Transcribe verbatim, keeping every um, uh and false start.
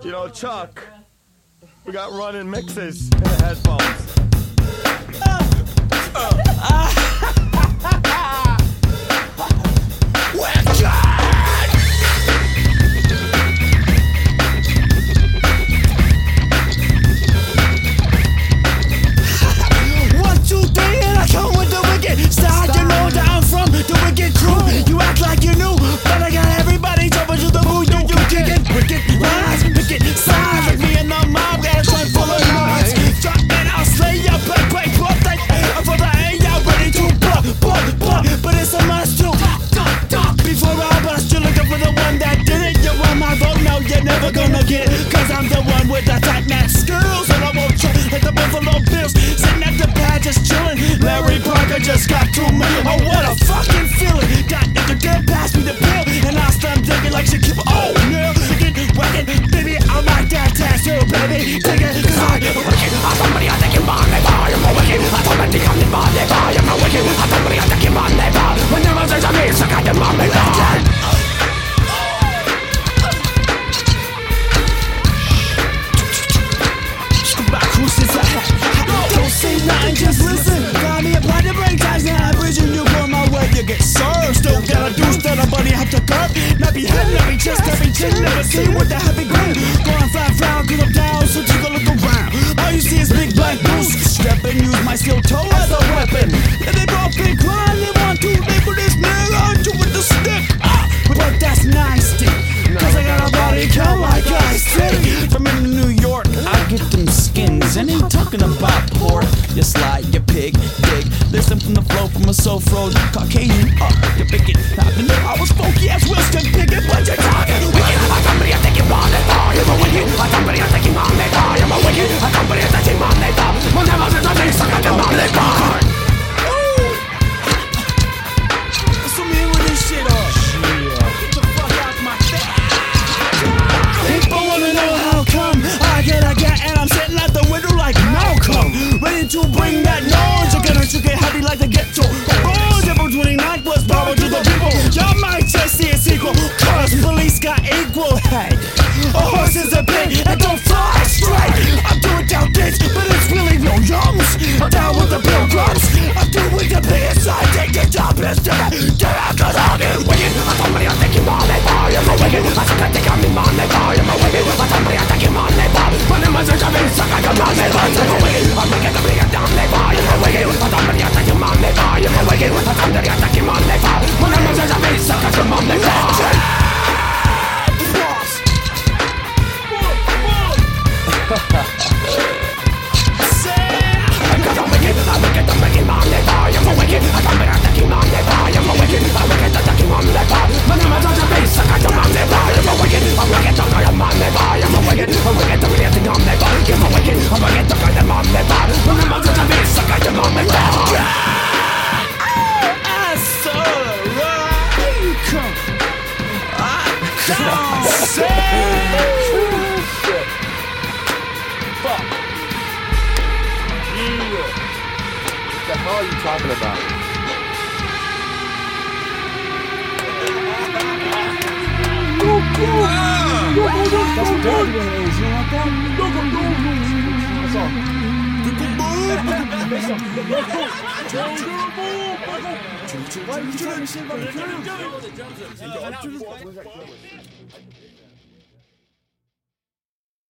You know, Chuck, we got running mixes in the headphones. One, two, three, and I come with the wicked style. You know that I'm from the wicked crew. You act like you knew, but I got everybody jumping to the mood. You, you kicking wicked lines, wicked signs. Like me and the mob got a joint full of lines. Drop and I'll slay ya, play, play, play, play. I'm for the A, y'all ready to blow, blow, blow. But it's a must too. Before I bust, you're looking for the one that did it. You want my vote? No, you're never gonna get it. Cause I'm the one with the tight neck skills. And I won't chill like the Buffalo Bills. Sitting at the pad just chilling. Larry Parker just got two million. Oh, what a fucking feeling. That nigga did pass me the pill. And I start thinking like she keep. Oh, yeah. Wicked, wicked. Baby, I'm like that tattoo, baby. Take it, cause I am wicked. I'm somebody I think I'm on the bar. I'm a wicked. I told me to come in my bar. I'm a wicked. I somebody I think I'm on the bar. When there was a me, so I got them on the bar. Don't say nothing, just listen. Got me a plan to break ties, now I'm bridging you go my way, you get served. Still gotta do stuff, buddy, have to curb. Not be head, not be chest, not be chin. Never see with the heavy grin. Going flat round, cause I'm down, so take a look around. All you see is big black boots. Step and use my steel toe as a weapon. And they both big crime, they want to label this nigga you with the stick. Ah, but that's nasty, cause I got a body count like I say. From in New York, I get them skins. And ain't talking about pork. You slide, you pig, dig. Listen from the flow from a soul froze Caucasian up, you pick it. Happened I was funky as Wilson Pickett, but you're talking wicked. I somebody I think you want it, oh, you're a wicked. I somebody I think you want it, oh, you're a wicked. I somebody I think you want it, oh, when there was a thing stuck at the on it, oh. So me with this shit off. Get the fuck out my face. People wanna know how come I get, I get, and I'm sitting at the window like Malcolm, ready to bring that noise. You're gonna shoot it heavy like the ghetto. Oh, April twenty-ninth was power to the people. Y'all might just see a sequel, cause police got equal head. A horse is a pig and don't fly straight. I'm doing down ditch, but it's really no yums. I'm down with the pilgrims. I'm doing the biggest side, take the job is to get out cause I'll get wicked. I'm somebody I think you want it, oh, you're a wicked. I said I think I'm in my neck, oh, you're a wicked. I'm somebody I think you want it, oh, when the message of me suck I come on it, oh, you're a wicked. I'm wicked, I'm wicked, down it, oh, you're a wicked. I'm somebody I think you want it, oh, you're a wicked. I'm somebody I think you want it, oh, when the message of me suck I come on it, oh. What the hell are you talking about? That's all.